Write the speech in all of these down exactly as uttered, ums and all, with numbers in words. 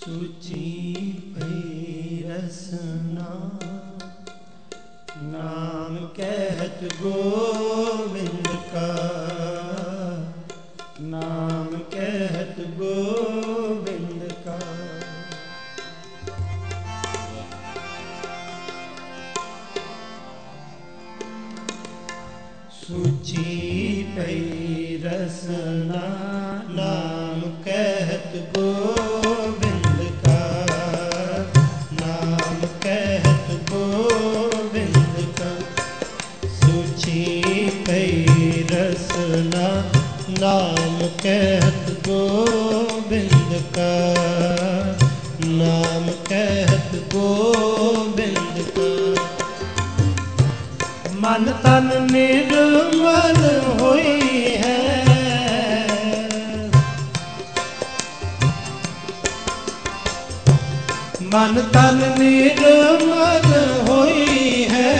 सूची भई रसना नाम कहत गोविंद का, नाम कहत गोविंद का। सूची भई रसना नाम कहत गोविंद का, नाम कहत गोविंद का। सूची भई रसना नाम कहत गोविंद का, नाम कहत गोविंद का। मन तन निर्मल होई है, मन तन निर्मल होई है।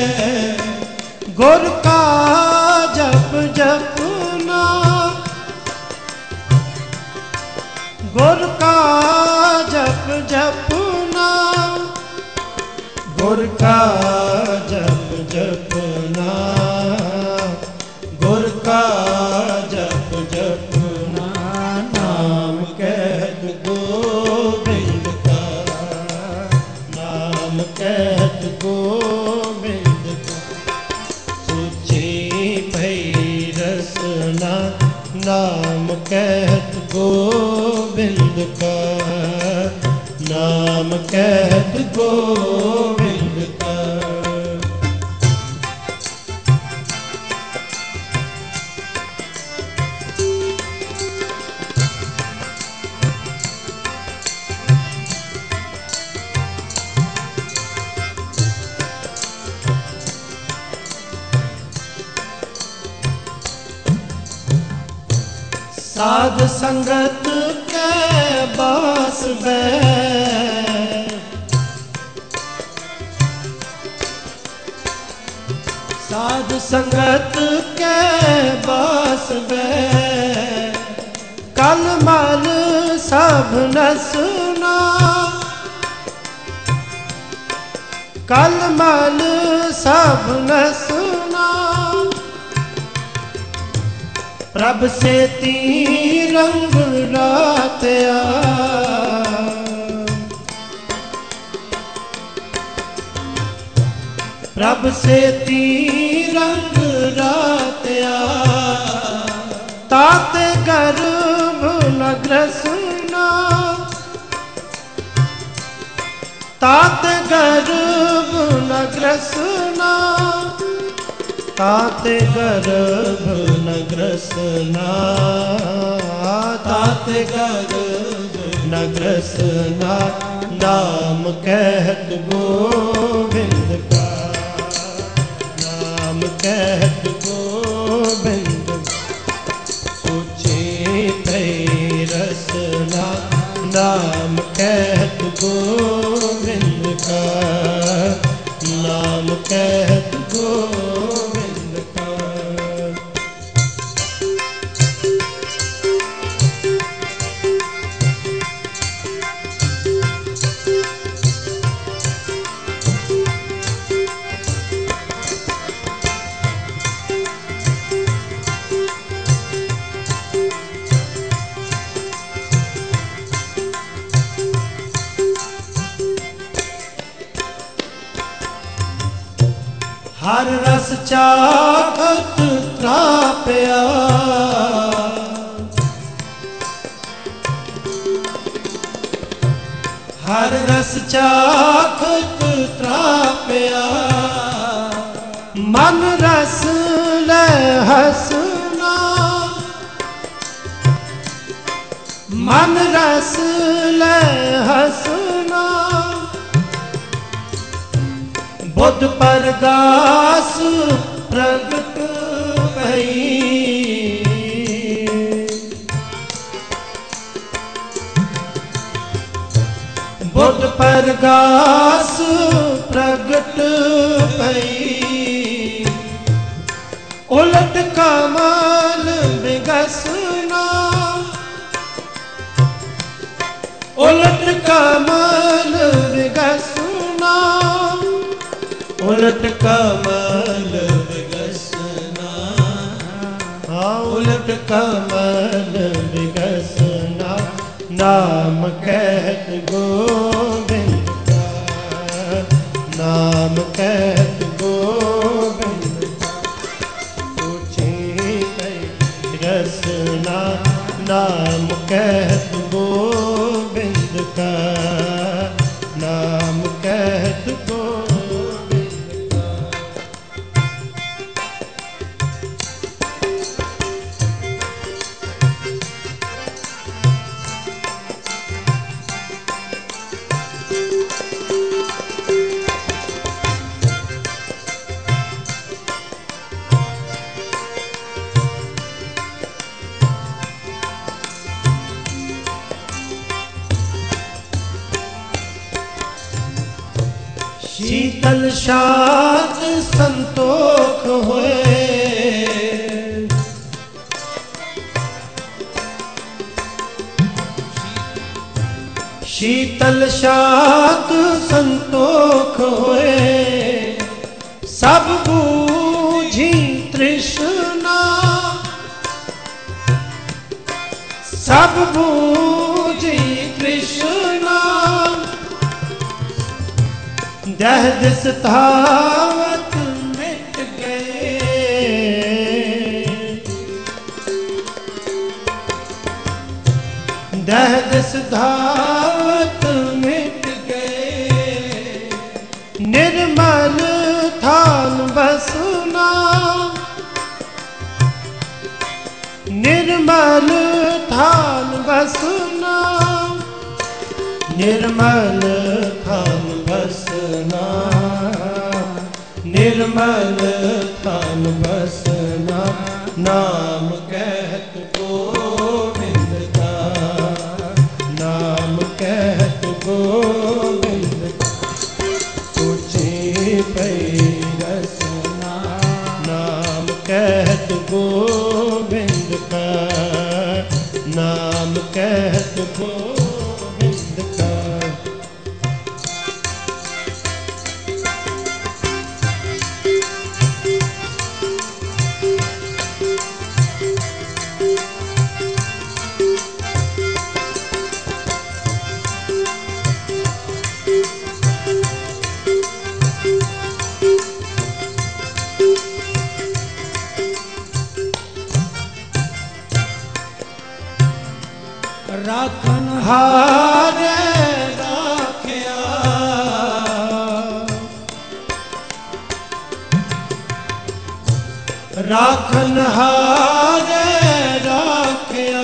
गुर का जप जपना, गुर का जप जपना, गुर का जप जपना, गुर का जप जपना। नाम कहत गोविंद का, नाम कहत गोविंद का। सूची भई रसना नाम कहत गोविंद का, नाम कहत गोविंद का। साध संगत के बास में, साध संगत के बास में। कल मल सब नसना, कल मल सब नसना। प्रभ से तीरंग रातया, प्रभ से तीरंग रातया। ताते गर्भ न ग्रसना, ताते गर्भ न ग्रसना, ताते गर्भ न ग्रसना, ताते गर्भ न ग्रसना। नाम कहत गोविंद का, नाम कहत गोविंद का। सूची भई रसना नाम कहत गोविंद का, नाम कहत गोविंद का। हर रस चाखत त्रापया, हर रस चाखत त्रापया। मन रस ले हसना, मन रस ले हसना। बुध परगास प्रगट भई, बुध परगास प्रगट भई। उलट कमल बिगसना, उलट कमल विगसना, उलट कमल विगसना, हाँ उलट कमल विगसना, नाम कहत गोविंद का, नाम कहत गोविंद का, पूछी कई रसना, नाम कहत गोविंद का, नाम कहत गोविंद का। शीतल शांत संतोख होए, शीतल शांत संतोख होए, सब बूझी तृष्णा, सब बूझी तृष्णा, दह दिस धावत मिट गए, दह दिस धावत मिट गए, निर्मल थान बसना, निर्मल थान बसना, निर्मल थान बसना, निर्मल थान बसना, नाम कहत गोविंद का, नाम कहत गोविंद का, पूछे पई रसना, नाम कहत गोविंद का, नाम कहत गोविंद का। राखन हारे राखिया, राखन हारे राखिया,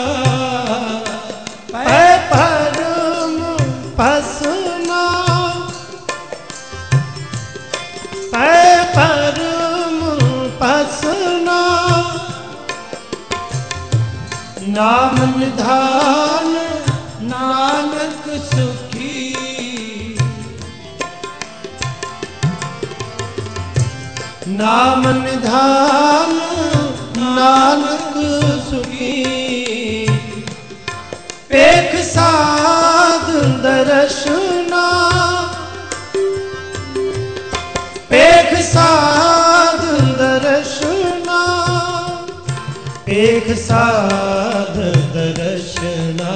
पै परम पसना, पै परम पसना, नाम निधान नानक सुखी, नाम निधान नानक सुखी, पेख साध दर्शना, पेख साध दर्शना, पेख साध दर्शना,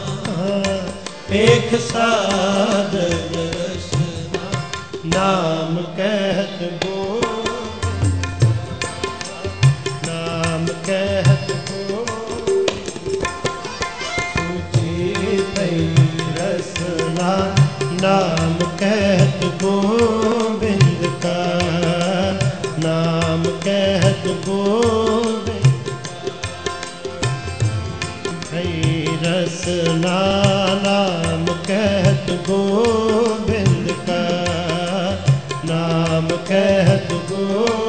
पेख साध दर्शना, नाम कहत गोविंद, नाम कहत गोविंद, सूची पई रसना, नाम कहत गोविंद का, नाम कहत गोविंद, रसना, नाम कहत गोविंद का, नाम कहत गोविंद।